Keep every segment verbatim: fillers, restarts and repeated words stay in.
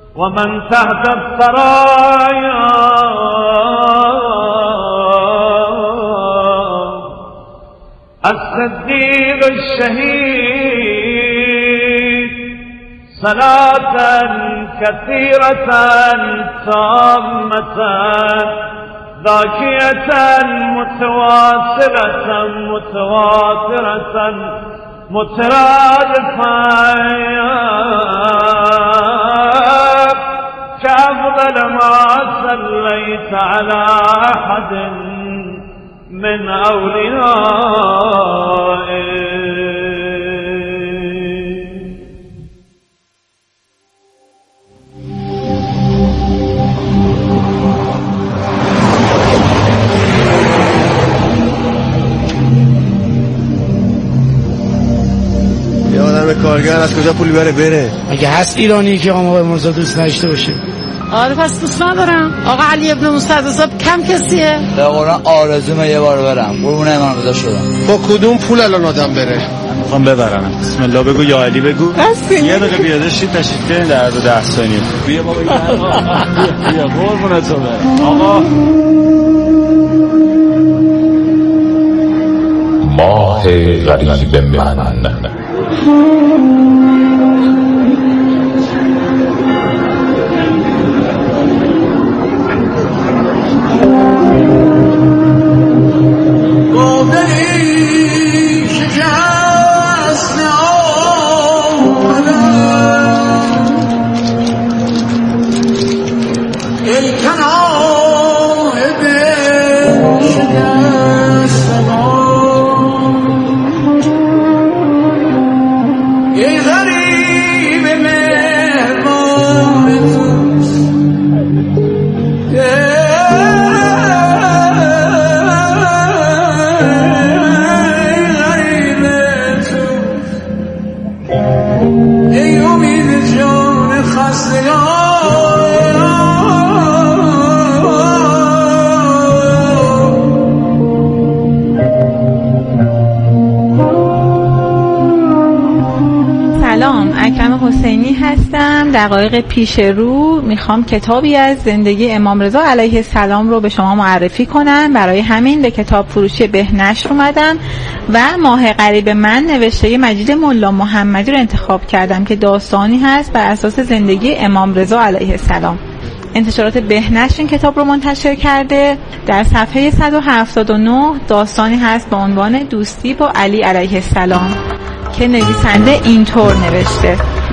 ومن تحت الثرايا الصديق الشهيد صلاة كثيرة تامة ذاكية متواصلة متواترة مترادفة كأفضل ما صليت على أحد من أوليائه. یه آدم کارگر از کجا پولی بره بره؟ اگه هست ایرانی که آقا مرزا دوست نشته باشه. آره پس دوست ندارم. آقا علی ابن موسی حساب کم کسیه؟ به قرآن آرزومه یه بار برم. قربون امام رضا شدم. با کدوم پول الان آدم بره؟ میخوام ببرم. بسم الله بگو یا علی بگو. یه دقیقه بیاده شید تشریف بیارین در عرض ده ثانیه. بیا بابا بیا بیا قربونت برم. آقا ماه غریب من حسینی هستم. دقایق پیش رو میخوام کتابی از زندگی امام رضا علیه السلام رو به شما معرفی کنم. برای همین به کتاب فروشی بهنشر اومدم و ماه غریب من نوشته مجید ملا محمدی رو انتخاب کردم که داستانی هست بر اساس زندگی امام رضا علیه السلام. انتشارات بهنشر این کتاب رو منتشر کرده. در صفحه صد و هفتاد و نه داستانی هست با عنوان دوستی با علی علیه السلام که نویسنده اینطور نوشته: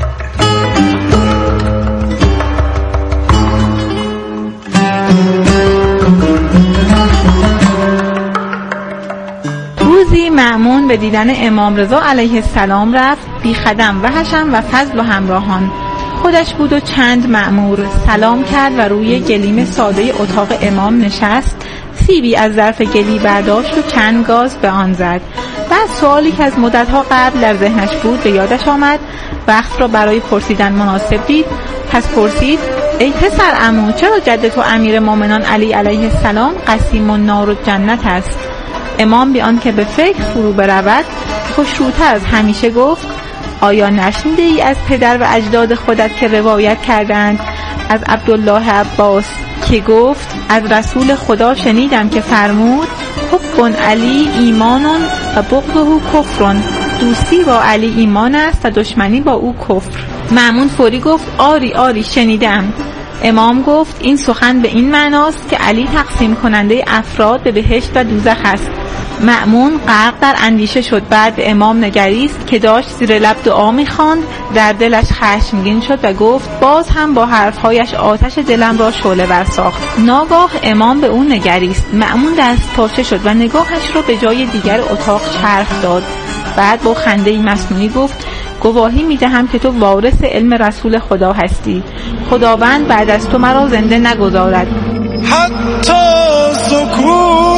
روزی مأمون به دیدن امام رضا علیه السلام رفت، بی خدم و حشم و فضل و همراهان. خودش بود و چند مأمور. سلام کرد و روی گلیم ساده اتاق امام نشست. سیبی از ظرف گلی برداشت و چند گاز به آن زد. بعد سوالی که از مدتها قبل در ذهنش بود به یادش آمد. وقت را برای پرسیدن مناسب دید. پس پرسید: ای پسر عمو، چرا جد تو امیر مومنان علی علیه السلام قسیم النار و جنت است؟ امام بی آنکه به فکر فرو برود خوشروتر از همیشه گفت: آیا نشنیده ای از پدر و اجداد خودت که روایت کردند از عبدالله عباس که گفت از رسول خدا شنیدم که فرمود حب علی ایمانون و بغضه کفرون، دوستی با علی ایمان است و دشمنی با او کفر. مأمون فوری گفت: آری آری شنیدم. امام گفت: این سخن به این معناست که علی تقسیم کننده افراد به بهشت و دوزخ است. مأمون غرق در اندیشه شد. بعد به امام نگریست که داشت زیر لب دعا می‌خواند. در دلش خشمگین شد و گفت: باز هم با حرفهایش آتش دلم را شعله برساخت. ناگاه امام به او نگریست. مأمون دست پاچه شد و نگاهش را به جای دیگر اتاق چرخ داد. بعد با خنده‌ای مصنوعی گفت: گواهی می‌دهم که تو وارث علم رسول خدا هستی. خداوند بعد از تو مرا زنده نگذارد. حتی سکوت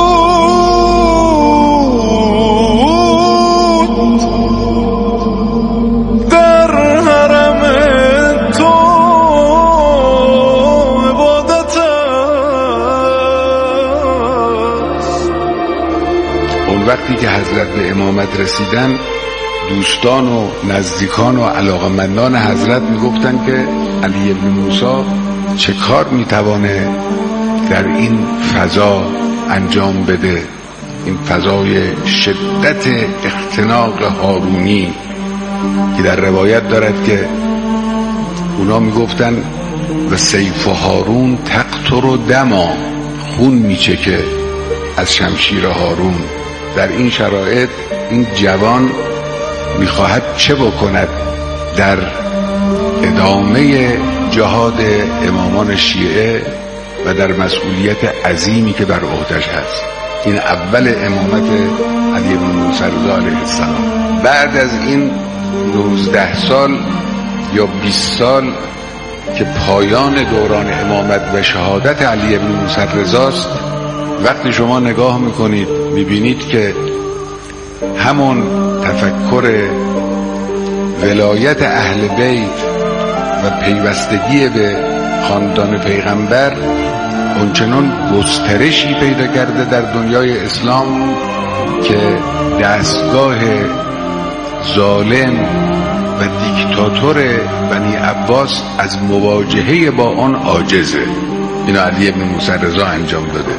در حرم تو عبادت است. اون وقتی که حضرت به امامت رسیدن دوستان و نزدیکان و علاقمندان حضرت میگفتن که علی ابن موسی چه کار میتوانه در این فضا انجام بده، این فضای شدت اختناق هارونی که در روایت دارد که اونا میگفتن و سیف هارون تقطر و دما، خون میچکه از شمشیر هارون. در این شرایط این جوان میخواهد چه بکند در ادامه جهاد امامان شیعه و در مسئولیت عظیمی که بر عهدش هست. این اول امامت علی بن موسی رضا علیه السلام. بعد از این نوزده سال یا بیست سال که پایان دوران امامت و شهادت علی بن موسی رضاست، وقتی شما نگاه میکنید میبینید که همون تفکر ولایت اهل بیت و پیوستگی به خاندان پیغمبر اونچنان گسترشی پیدا کرده در دنیای اسلام که دستگاه ظالم و دیکتاتور بنی عباس از مواجهه با آن عاجزه. اینو علی ابن موسی رضا انجام داده.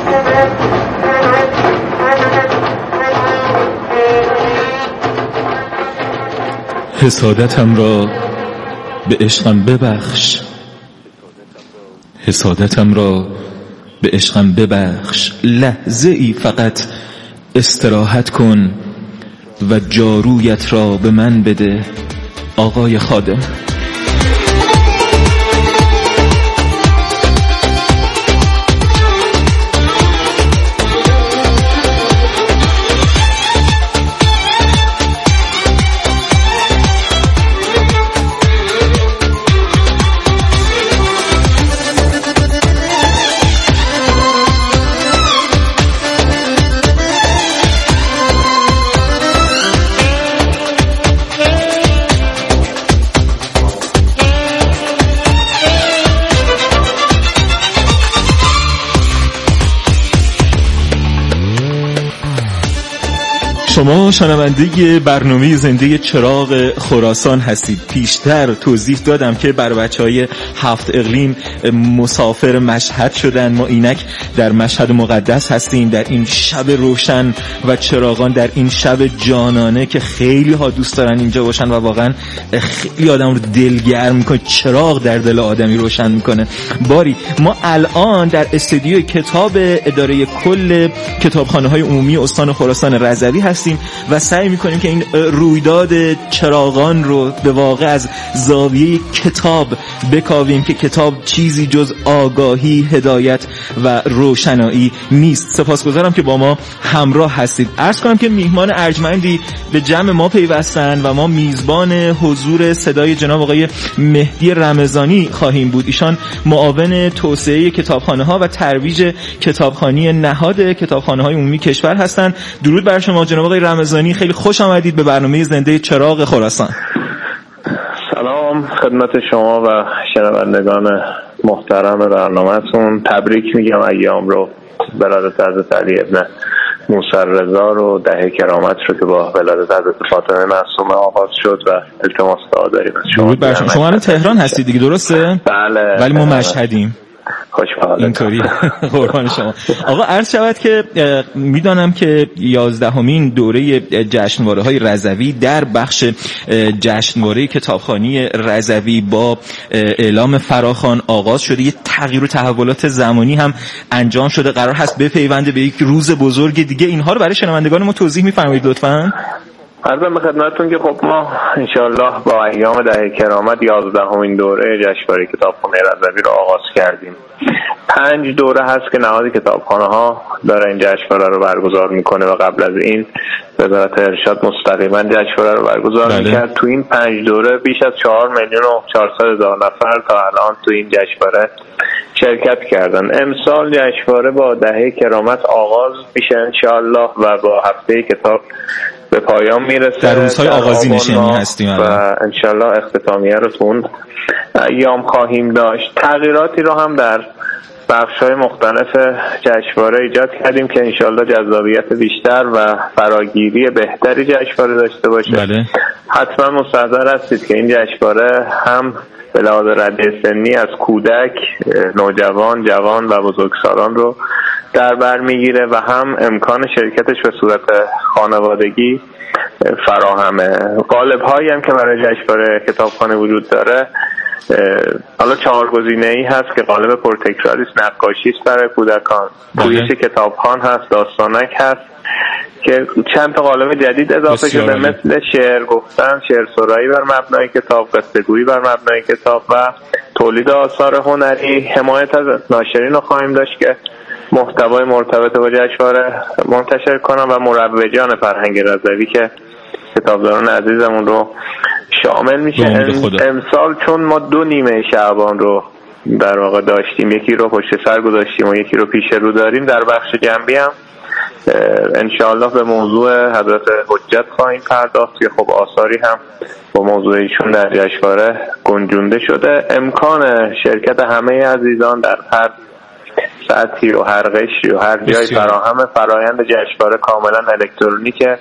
حسادتم را به عشقم ببخش، حسادتم را به عشقم ببخش، لحظه ای فقط استراحت کن و جارویت را به من بده آقای خادم. شما شنونده برنامه زنده چراغ خراسان هستید. پیشتر توضیح دادم که بر بچهای هفت اقلیم مسافر مشهد شدن. ما اینک در مشهد مقدس هستیم، در این شب روشن و چراغان، در این شب جانانه که خیلی ها دوست دارن اینجا باشن و واقعا خیلی آدم رو دلگرم میکنه. چراغ در دل آدمی روشن میکنه. باری ما الان در استودیو کتاب اداره کل کتابخانه های عمومی استان خراسان رضوی هستیم و سعی میکنیم که این رویداد چراغان رو به واقع از زاویه کتاب بکاویم که کتاب چیزی جز آگاهی، هدایت و روشنایی نیست. سپاسگزارم که با ما همراه هستید. عرض کنم که میهمان ارجمندی به جمع ما پیوستن و ما میزبان حضور صدای جناب آقای مهدی رمضانی خواهیم بود. ایشان معاون توسعه کتابخانه ها و ترویج کتابخوانی نهاد کتابخانه های عمومی کشور هستند. درود بر شما جناب آقای رمضانی، خیلی خوش آمدید به برنامه زنده چراغ خراسان. سلام خدمت شما و شنوندگان محترم برنامه‌تون. تبریک میگم ایام رو، ولادت حضرت علی ابن موسی رضا رو، دهه کرامت رو که با ولادت حضرت فاطمه معصومه آغاز شد و التماس دعا داریم از شما. شما شما الان تهران هستید دیگه، درسته؟ بله. ولی ما مشهدیم. خوشحالم. اینطوری. قربان شما. آقا عرض شود که میدانم که یازدهمین دوره جشنواره‌های رضوی در بخش جشنواره کتابخوانی رضوی با اعلام فراخوان آغاز شده. یه تغییر و تحولات زمانی هم انجام شده، قرار هست بپیونده به یک روز بزرگ دیگه. اینها رو برای شنوندگان ما توضیح می‌فرمایید لطفاً؟ عرضم به خدمتتون که خب ما انشاءالله با ایام دهه کرامت یازدهمین دوره جشنواره کتابخانه رضوی رو آغاز کردیم. پنج دوره هست که نهاد کتابخانه ها داره این جشنواره رو برگزار میکنه و قبل از این وزارت ارشاد مستقیما جشنواره رو برگزار بله. میکرد. تو این پنج دوره بیش از چهار میلیون و چهارصد هزار نفر تا الان تو این جشنواره شرکت کردن. امسال جشنواره با دهه کرامت آغاز میشه انشاءالله و با هفته کتاب به پایان میرسه. در روزهای آغازی نشینی هستیم و انشالله اختتامیه رو تون ایام خواهیم داشت. تغییراتی رو هم در بخش‌های مختلف جشنواره ایجاد کردیم که انشالله جذابیت بیشتر و فراگیری بهتری جشنواره داشته باشه. بله. حتما مستحضر هستید که این جشنواره هم به لحاظ رده سنی از کودک، نوجوان، جوان و بزرگسالان رو در بر میگیره و هم امکان شرکتش به صورت خانوادگی فراهمه. قالب‌هایی هم که برای جشنواره کتابخانه وجود داره، حالا چهار گزینه‌ای هست که قالب پرتکراری است، نقاشی است برای کودکان، پویش کتابخوان هست، داستانک هست که چند تا قالب جدید اضافه شده، مثل شعر گفتن، شعر سرایی بر مبنای کتاب، قصه گویی بر مبنای کتاب و تولید آثار هنری. حمایت از ناشرین رو خواهیم داشت که محتوای مرتبط با جشنواره منتشر کنم و مروجان فرهنگ رضوی که کتابداران عزیزمون رو شامل میشه. امسال چون ما دو نیمه شعبان رو در واقع داشتیم، یکی رو پشت سر گذاشتیم و یکی رو پیش رو داریم، در بخش جنبی هم انشاءالله به موضوع حضرت حجت خواهیم پرداخت که خب آثاری هم با موضوع ایشون در جشنواره گنجونده شده. امکان شرکت همه عزیزان در هر سطحی و هر قشری و هر جای فراهم. فرایند جشنواره کاملا الکترونیکه.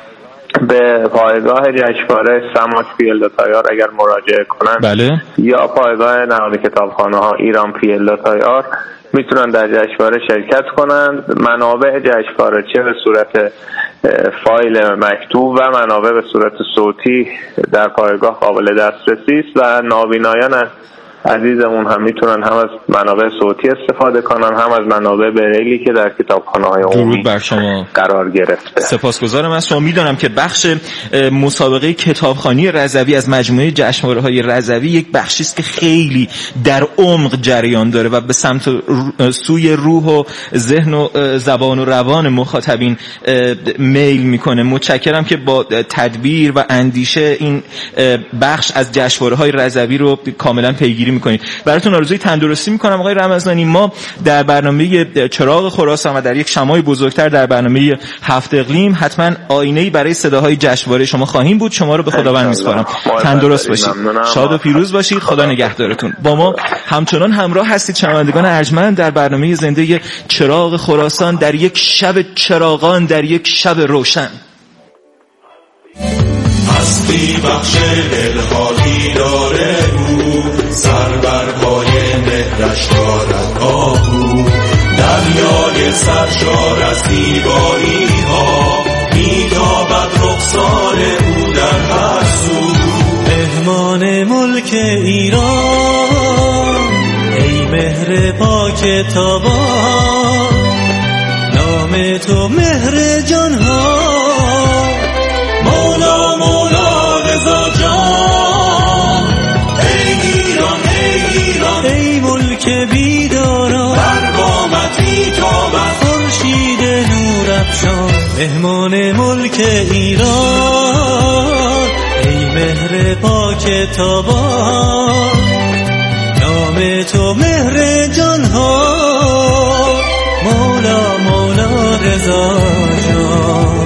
به پایگاه جشنواره سماک فیلد تایار اگر مراجعه کنن، بله، یا پایگاه نهاد کتابخانه ها ایران فیلد تایار میتونن در جشنواره شرکت کنند. منابع جشنواره چه به صورت فایل مکتوب و منابع به صورت صوتی در پایگاه قابل دسترسی است و نابینایان عزیزمون هم میتونن هم از منابع صوتی استفاده کنن، هم از منابع بریلی که در کتابخانه‌های عمومی بر شما قرار گرفته. سپاسگزارم از شما. میدونم که بخش مسابقه کتابخوانی رضوی از مجموعه جشنواره‌های رضوی یک بخشی است که خیلی در عمق جریان داره و به سمت سوی روح و ذهن و زبان و روان مخاطبین میل میکنه. متشکرم که با تدبیر و اندیشه این بخش از جشنواره‌های رضوی رو کاملا پیگیری میکنید. براتون آرزوی تندرستی میکنم آقای رمضانی. ما در برنامه چراغ خراسان و در یک شمای بزرگتر در برنامه هفت اقلیم حتما آینه‌ای برای صداهای جشنواره شما خواهیم بود. شما رو به خداوند میسپارم. تندرست باشید، شاد و پیروز باشید، خدا نگهدارتون. با ما همچنان همراه هستید شنوندگان ارجمند در برنامه زنده چراغ خراسان در یک شب چراغان، در یک شب روشن. هستی بخش دلخواهی داره او، سر بر پای مهرش دارد آهو، دریای سرشار از زیبایی ها، میتابد رخسار او در هر سو. مهمان ملک ایران ای مهر پاک تابان، نام تو مهر جان ها، مولا مولا رضا جان. ای ایران ای ایران ای ملک بیداران، بر قامتی تابد خورشید نور افشان. مهمان ملک ایران ای مهر پاک تابان، نام تو مهر جان ها، مولا مولا رضا جان.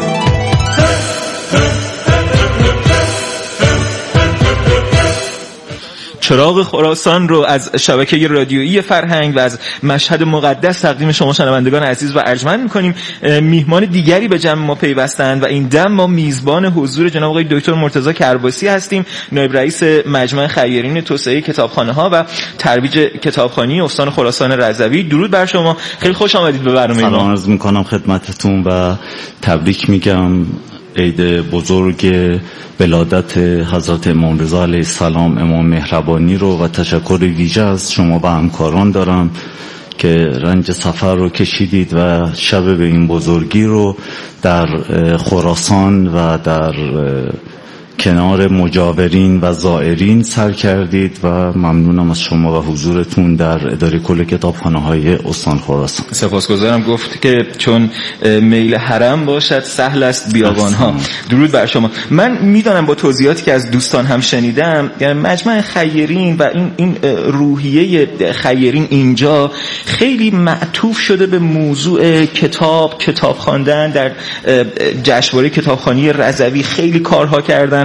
چراغ خراسان رو از شبکه رادیویی فرهنگ و از مشهد مقدس تقدیم شما شنوندگان عزیز و ارجمند می‌کنیم. میهمان دیگری به جمع ما پیوستند و این دم ما میزبان حضور جناب آقای دکتر مرتضی کرباسی هستیم، نایب رئیس مجمع خیرین توسعه کتابخانه‌ها و ترویج کتابخوانی استان خراسان رضوی. درود بر شما، خیلی خوش آمدید به برنامه ما. سلام عرض می‌کنم خدمتتون و تبریک میگم عید بزرگ ولادت حضرت امام رضا علیه السلام، امام مهربانی رو، و تشکر ویژه از شما و همکاران دارم که رنج سفر رو کشیدید و شب به این بزرگی رو در خراسان و در کنار مجاورین و زائرین سر کردید و ممنونم از شما و حضورتون در اداره کل کتابخانه‌های استان خراسان. سپاسگزارم. گفت که چون میل حرم باشد سهل است بیابانها. درود بر شما. من میدانم با توضیحاتی که از دوستان هم شنیدم، یعنی مجمع خیرین و این این روحیه خیرین اینجا خیلی معطوف شده به موضوع کتاب، کتاب خواندن. در جشنواره کتابخوانی رضوی خیلی کارها کردن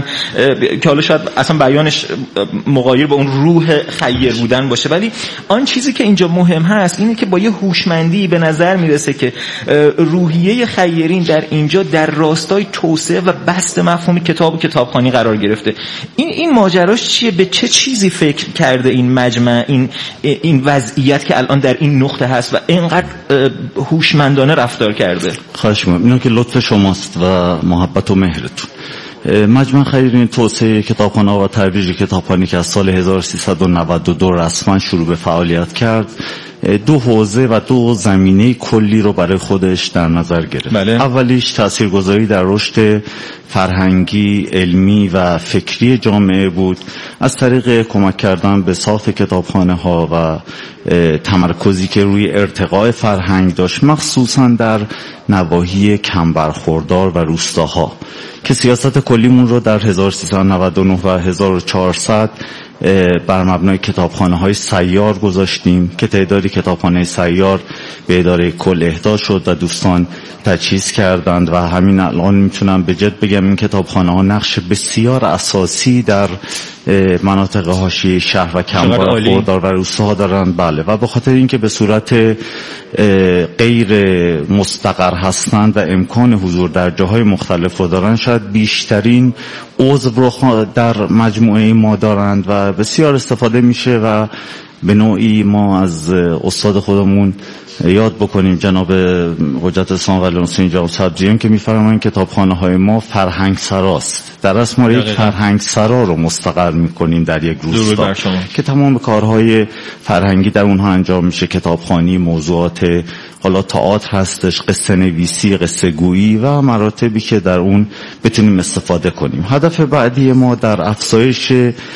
دارن که حالا شاید اصلا بیانش مغایر با اون روح خیر بودن باشه، ولی آن چیزی که اینجا مهم هست اینه که با یه هوشمندی به نظر میرسه که روحیه خیرین در اینجا در راستای توسعه و بسط مفهوم کتاب و کتابخوانی قرار گرفته. این این ماجراش چیه؟ به چه چیزی فکر کرده این مجمع این این وضعیت که الان در این نقطه هست و اینقدر هوشمندانه رفتار کرده؟ خواهش می‌کنم. اینو که لطف شماست و محبت و مهرتون. مجمع خیرین توسعه کتابخانه و ترویج کتابخوانی که از سال هزار و سیصد و نود و دو رسما شروع به فعالیت کرد، دو حوزه و دو زمینه کلی رو برای خودش در نظر گرفت. بله. اولیش تاثیرگذاری در رشد فرهنگی، علمی و فکری جامعه بود از طریق کمک کردن به ساخت کتابخانه ها و تمرکزی که روی ارتقاء فرهنگ داشت، مخصوصا در نواحی کم برخوردار و روستاها، که سیاست کلیمون رو در هزار و سیصد و نود و نه و هزار و چهارصد بر مبنای کتابخانه های سیار گذاشتیم که تعدادی کتابخانه سیار به اداره کل اهدا شد و دوستان تجهیز کردند و همین الان میتونم به جد بگم این کتابخانه ها نقش بسیار اساسی در مناطق حاشیه شهر و کم برخوردار و روستاها دارند. بله، و به خاطر اینکه به صورت غیر مستقر هستند و امکان حضور در جاهای مختلف رو دارند، شاید بیشترین عضو رو در مجموعه ما دارند و بسیار استفاده میشه و به نوعی ما از استاد خودمون یاد بکنیم جناب حجت اسلام ولی حسین جان صدریان که میفرمایند کتابخانه های ما فرهنگ سراست. در اصل ما یک فرهنگ سرا رو مستقر میکنیم در یک روستا که تمام کارهای فرهنگی در اونها انجام میشه، کتابخوانی، موضوعات حالا تئاتر هستش، قصه نویسی، قصه گویی و مراتبی که در اون بتونیم استفاده کنیم. هدف بعدی ما در افزایش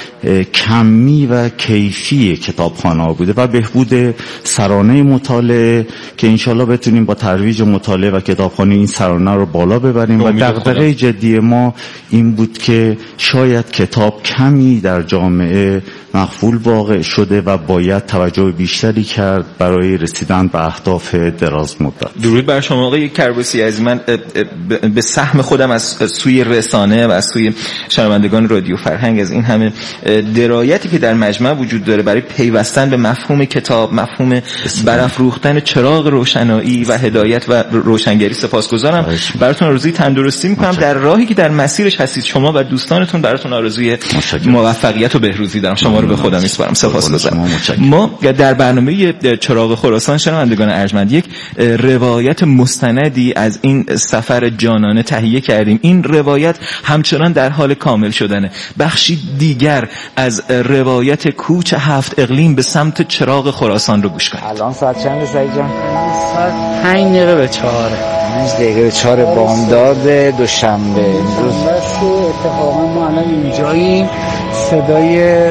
کمی و کیفی کتابخانه‌ها بوده و بهبود سرانه مطالعه که انشالله بتونیم با ترویج مطالعه و کتابخوانی این سرانه رو بالا ببریم و دغدغه جدی ما این بود که شاید کتاب کمی در جامعه مقبول واقع شده و باید توجه بیشتری کرد برای رسیدن به اهداف دراز مدت. درود بر شما آقای کرباسی عزیز. من به سهم خودم از سوی رسانه و از سوی شنوندگان رادیو فرهنگ از این همه درایتی که در مجمع وجود داره برای پیوستن به مفهوم کتاب، مفهوم برافروختن چراغ روشنایی و هدایت و روشنگری سپاسگزارم. براتون آرزوی تندرستی میکنم در راهی که در مسیرش هستید شما و دوستانتون. براتون آرزوی موفقیت و بهروزی دارم. شما رو به خودم میسپارم. سپاسگزارم. ما در برنامه چراغ خراسان شنوندگان ارجمند یک روایت مستندی از این سفر جانانه تهیه کردیم. این روایت همچنان در حال کامل شدنه. بخشی دیگر از روایت کوچ هفت اقلیم به سمت چراغ خراسان رو گوش کنید. الان ساعت چنده سعید جان؟ ساعت پنج دقیقه به چهار. پنج دقیقه به چهار بامداد دوشنبه. امروز بس اتفاقا ما الان اینجاییم. صدای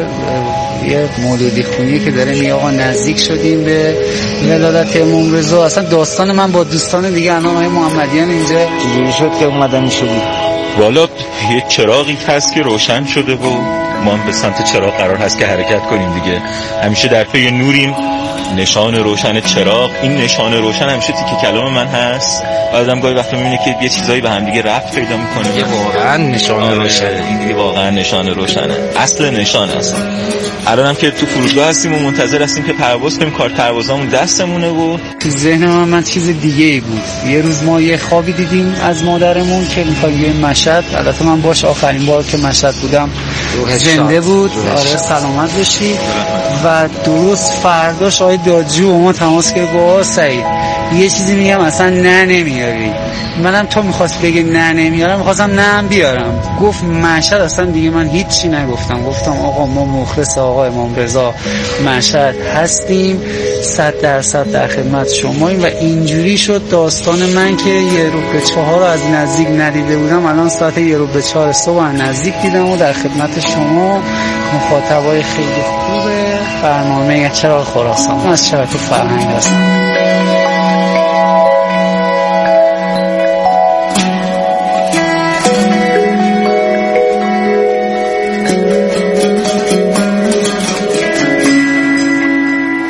یه مولودی خونی که داره میگه آقا نزدیک شدیم به ولادت امام رضا. اصلا داستان من با دوستان دیگه انام محمدیان اینجا چجوری شد که اومدن میشه بود؟ والا یه چراغی هست که روشن شده و ما به سمت چراغ قرار هست که حرکت کنیم دیگه. همیشه در پی نوریم. نشان روشن چراغ، این نشان روشن همیشه تیکه کلام من هست. آدم گاهی وقتا میبینه که یه چیزایی به هم دیگه ربط پیدا میکنه. یه واقعا نشان روشنه. این دیگه واقعا نشان روشنه. اصل نشان هست. الان هم که تو فرودگاه هستیم و منتظر هستیم که پرواز کنیم. کارت پروازامون دستمونه و تو ذهن من من چیز دیگه ای بود. یه روز ما یه خوابی دیدیم از مادرمون که میخوایم بریم مشهد. البته من باش آخرین بار که مشهد بودم زنده بود. آره سلامت باشی. و درست فرداش آقای دادجو با ما تماس گرفت گفت سعید یه چیزی میگم اصلا نه نمیاری. منم تو میخواست بگه نه نمیارم میخواستم نه هم بیارم. گفت مشهد اصلا دیگه من هیچی نگفتم. گفتم آقا ما مخلص آقا امام رضا مشهد هستیم، صد درصد در خدمت شماییم. و اینجوری شد داستان من که یه رو به چهار رو از نزدیک ندیده بودم، الان ساعت یه رو به چهار صبح از نزدیک دیدم و در خدمت شما مخاطبای خیلی خوبه برنامه چراغ خراسان از شبکه فرهنگ هستم.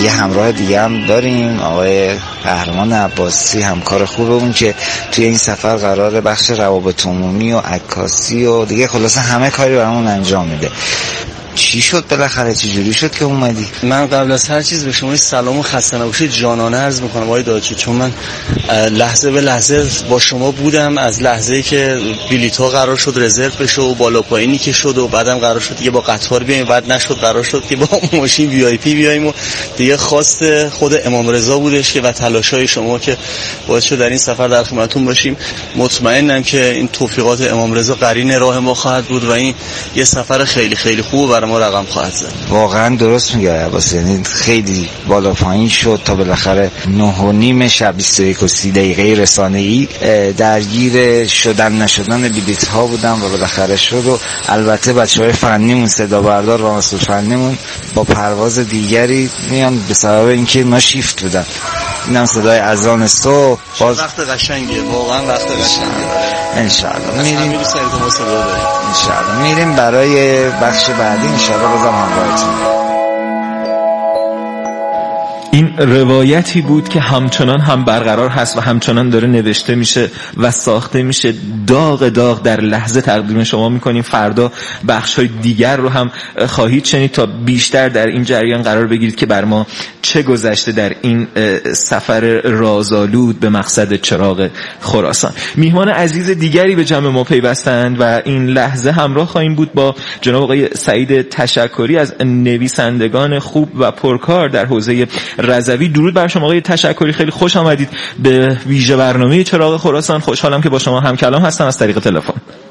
یه همراه دیگه هم داریم، آقای قهرمان عباسی، همکار خوبمون که توی این سفر قراره بخش روابط عمومی و عکاسی و دیگه خلاصه همه کاری برامون انجام میده. چی شد بالاخره؟ چه جوری شد که اومدی؟ من قبل از هر چیز به شما سلام و خسته نباشید جانانه عرض میکنم آقای داچی، چون من لحظه به لحظه با شما بودم، از لحظه‌ای که بلیط‌ها قرار شد رزرو بشه و بالا پایینی که شد و بعدم قرار شد دیگه با قطار بیایم، بعد نشد، قرار شد که با ماشین وی آی پی بیایم و دیگه خواست خود امام رضا بودش که و تلاش‌های شما که باعث شد در این سفر در خدمتتون باشیم. مطمئنم که این توفیقات امام رضا قرین راه ما خواهد بود و این یه سفر خیلی خیلی خوب برای ما رقم خواهد زد. واقعا درست میگه عباس، یعنی خیلی بالا پایین شد تا بالاخره نه و نیم شب بیست و یک و سی دقیقه رسانه‌ای درگیر شدن نشدن بلیط ها بودم و بالاخره شد. و البته بچهای فنیمون، صدا بردار و مسئول فنیمون با پرواز دیگری میان به سبب اینکه ما شیفت بودن. اینم صدای اذان صبح. باز وقت قشنگه، واقعا وقت قشنگه. ان شاء الله میریم ان شاء الله میریم برای بخش بعدی ان شاء الله. بازم همراهتون. این روایتی بود که همچنان هم برقرار هست و همچنان داره نوشته میشه و ساخته میشه. داغ داغ در لحظه تقدیم شما میکنیم. فردا بخش‌های دیگر رو هم خواهید شنید تا بیشتر در این جریان قرار بگیرید که بر ما چه گذشته در این سفر رازآلود به مقصد چراغ خراسان. میهمان عزیز دیگری به جمع ما پیوستند و این لحظه همراه خواهیم بود با جناب آقای سعید تشکری از نویسندگان خوب و پرکار در حوزه رضوی. درود بر شما آقای تشکری، خیلی خوش آمدید به ویژه برنامه چراغ خراسان. خوشحالم که با شما هم کلام هستم از طریق تلفن.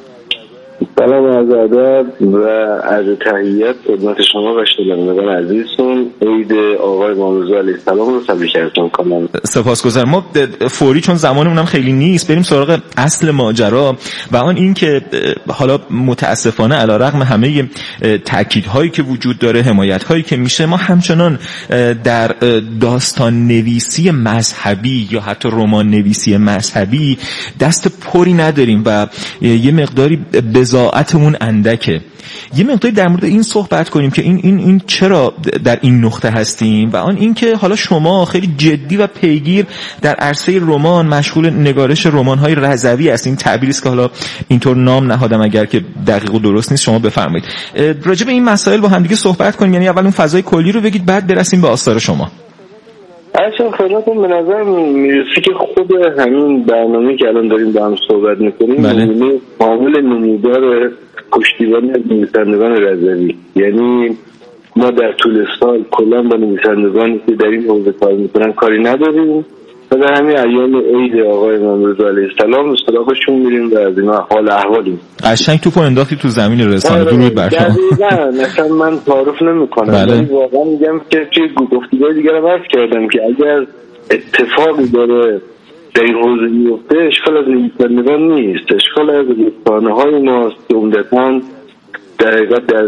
سلام و عرض ادب و عرض تحیت خدمت شما و شنوندگان عزیزتون. عید آقای امام رضا علیه السلام رو تبریک عرض می‌کنم. سپاسگزارم. ما فوری چون زمانمون هم خیلی نیست بریم سراغ اصل ماجرا و آن این که حالا متاسفانه علیرغم همه تاکیدهایی که وجود داره، حمایت‌هایی که میشه، ما همچنان در داستان نویسی مذهبی یا حتی رمان نویسی مذهبی دست پری نداریم و یه مقداری بضاعتمون اندکه. یه مقداری در مورد این صحبت کنیم که این این این چرا در این نقطه هستیم و آن این که حالا شما خیلی جدی و پیگیر در عرصه رمان مشغول نگارش رمان‌های رضوی هستین. این تعبیری است که حالا اینطور نام نهادم، اگر که دقیق و درست نیست شما بفرمایید. راجع به این مسائل با هم دیگه صحبت کنیم، یعنی اول اون فضای کلی رو بگید بعد برسیم به آثار شما. اصلا خدمتتون به نظر میرسه که خود همین برنامه که الان داریم با هم صحبت میکنیم بله. معامل نمودار پشتیبانی از نویسندگان رضوی، یعنی ما در طول سال کلا با نویسندگانی که در این حوزه کار میکنن کاری نداریم و در همین ایام عید آقای امام رضا علیه السلام سراغشون میریم و از اینا حال احوالیم. قشنگ توپو انداختی تو زمین رسانه. درود بر شما. دقیقاً مثلا من تعارف نمیکنم ولی واقعا میگم که توی گفتگوهای دیگه رو عرض کردم که اگر اتفاقی داره در این حوزه میفته اشکال از نویسندگان نیست، اشکال از رسانه‌های ماست که عمدتاً در حقیقت در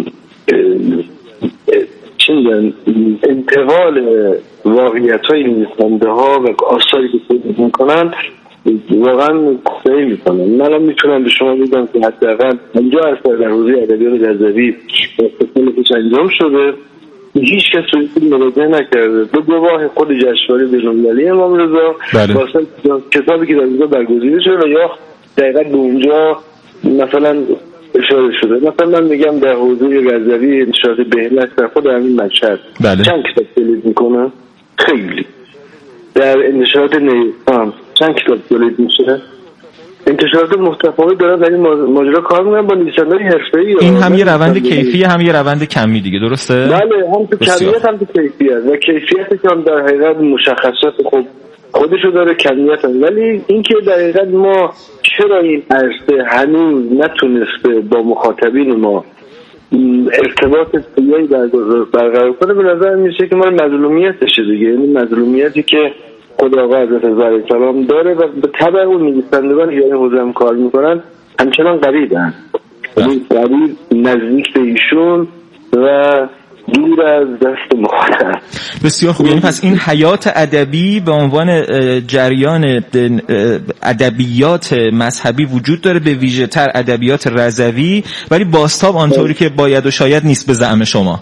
چی میگن انتقال واقعیت‌های نویسنده ها و آثاری که تولید میکنن واقعا کفایی میکنن. من هم میتونم به شما بگم که حداقل پنجاه اثر در حوزه ادبیات رضوی استفاده انجام شده، هیچ کس روی فیلم مراجعه نکرده. به گواه خود جشنواره بین‌المللی امام رضا واسه کتابی که در اونجا برگزیده شده و یا دقیقاً به اونجا مثلا اشاره شده. مثلا من میگم در حوزه رضوی انتشارات بهنک در خود همین مشهد بله. چند کتاب تولید میکنه؟ خیلی. در انتشارات نیستان چند کتاب تولید میشه؟ انتشارات متفاوت دارن در این ماجرا کار میکنن با نویسنده‌های حرفه‌ای. این هم یه روند کیفی هم یه روند کمی دیگه، درسته؟ بله، هم تو کمیت هم تو کیفیت و کیفیت که هم در حقیقت مشخصات خود خودشو داره، کمیت هم. ولی اینکه در حقیقت ما چرا این عرصه هنوز نتونسته با مخاطبین ما ارتباط سیاهی برقرار کنه، به نظر میشه که ما مظلومیتشه دیگه. یعنی مظلومیتی که خود آقا حضرت رضا علیه السلام داره و به تبع اون نویسندگان که این حوزه کار میکنن همچنان قریبن، یعنی قریب نزدیک به ایشون و دور از دست مخاطب. بسیار خوب. یعنی پس این حیات ادبی به عنوان جریان ادبیات مذهبی وجود داره، به ویژه تر ادبیات رضوی، ولی بازتاب آنطوری که باید و شاید نیست به زعم شما.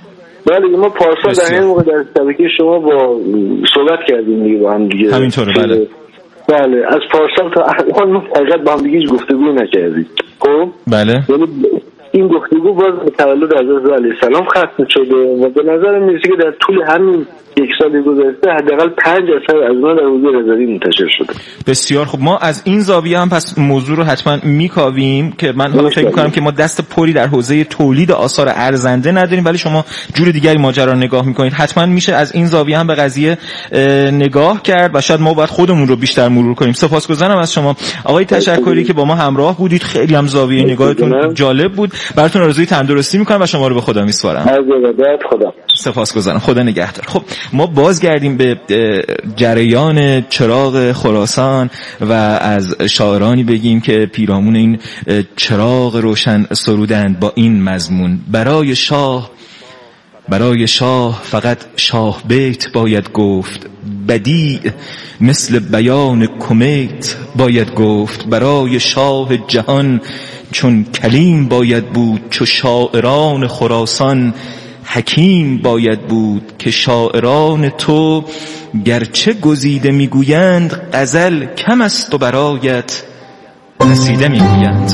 بله ما پارسال در این موقع در شبکه شما با صحبت کردیم دیگه با هم دیگه. همینطوره بله. بله از پارسال تا الان ما حقیقت با هم دیگه هیچ گفتگو نکردیم. خب بله. یعنی این گفتگو باز به تولد حضرت علیه السلام ختم شده و به نظر میرسه که در طول همین یک سال گذشته حداقل پنج اثر از ما در حوزه رضوی منتشر شده. بسیار خب، ما از این زاویه هم پس موضوع رو حتما میکاویم که من حالا فکر میکنم که ما دست پری در حوزه تولید آثار ارزنده نداریم، ولی شما جور دیگری ماجرا رو نگاه میکنید. حتما میشه از این زاویه هم به قضیه نگاه کرد و شاید ما باید خودمون رو بیشتر مرور کنیم. سپاسگزارم از شما آقای تشکری که با ما همراه بودید، خیلی هم زاویه نگاهتون جالب بود. براتون آرزوی تندرستی میکنم و شما رو به خدا میسپارم. خدا. سپاسگزارم. خدا نگهدار. خب ما بازگردیم به جریان چراغ خراسان و از شاعرانی بگیم که پیرامون این چراغ روشن سرودند با این مضمون: برای شاه برای شاه فقط شاه بیت باید گفت، بدیع مثل بیان کمیت باید گفت. برای شاه جهان چون کلیم باید بود، چو شاعران خراسان حکیم باید بود. که شاعران تو گرچه گزیده میگویند، غزل کم است و برایت قصیده میگویند.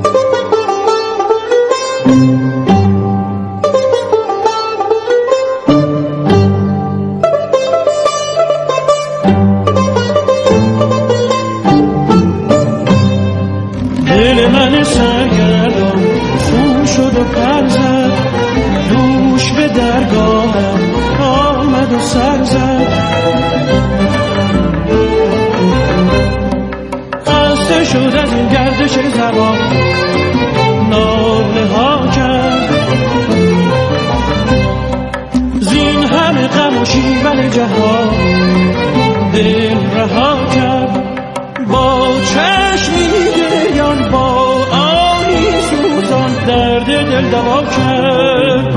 دل من سرگردان خون شد و پر زد، دوش به درگاهم آمد و سر زد. خسته شد از این گردش زبان، ناله ها کرد زین همه غم و شیون جهان، دل رها کرد با چشمی گریان، با آهی سوزان درد دل دوا کرد.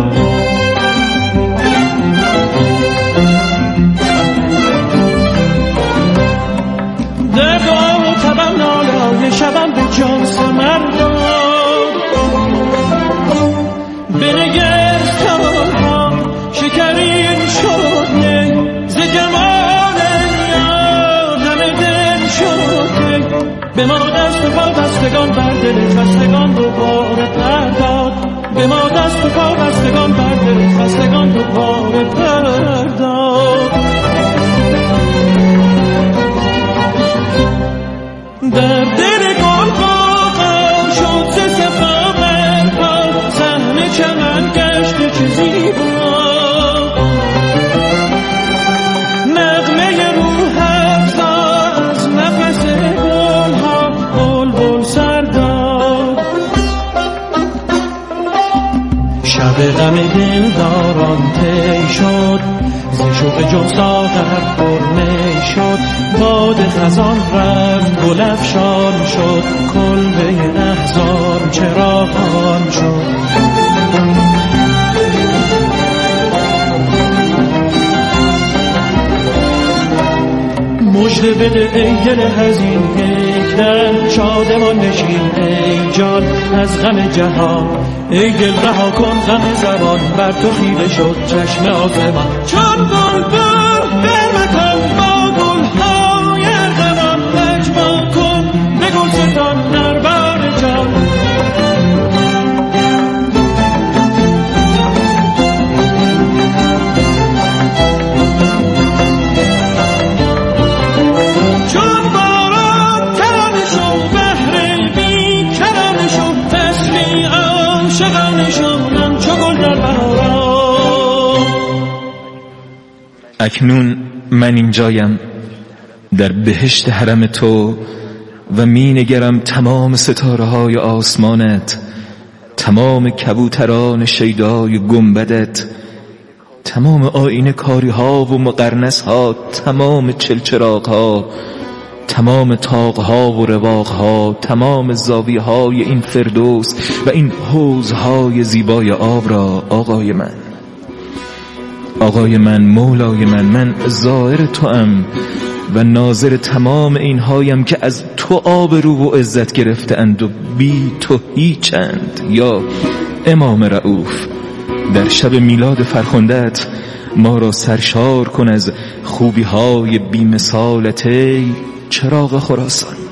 در دعا و تبم ناله های شبم به جان ثمر داد، بنگرد کمانها شکرین شد نی، ز جمال یار همه دل شد نی. به ما دست و پا بستگان بر دل خستگان دوباره پر داد، به ما دست و پا بستگان بر دل خستگان دوباره پر داد. در دل گل باغ شد ز صفا برپا، صحن چمن گشت چه زیبا. نغمه روح افزا از نفس گلها بلبل سر داد. شب غم دلداران طی شد، ز شوق جان ساغر پرمی شد. باد خزان رفت گل افشان شد، کلبه احزان چراغان شد. مژده بده ای دل حزین پیکرم، شادمان نشین ای جان از غم جهان. ای دل رها کن غم زبان، بر تو خیره شد چشم آسمان. چون بلبل در مکان با گلهای ارغوان، اجماع کن به گلستان نربار جان. چون باران ترانه شو، بحر بی کرانه شو، تسلی عاشقانه شونم چو گل در بهاران. اکنون من اینجایم در بهشت حرم تو و می نگرم تمام ستاره های آسمانت، تمام کبوتران شیدای گنبدت، تمام آینه کاری ها و مقرنس ها، تمام چلچراغ ها، تمام تاق ها و رواق ها، تمام زاویه های این فردوس و این حوض های زیبای آب را آقای من، آقای من، مولای من، من زائر توام و ناظر تمام اینهایم که از تو آب رو و عزت گرفته اند و بی تو هیچند. یا امام رؤوف در شب میلاد فرخندت ما را سرشار کن از خوبی های بی مثالت ای چراغ خراسان.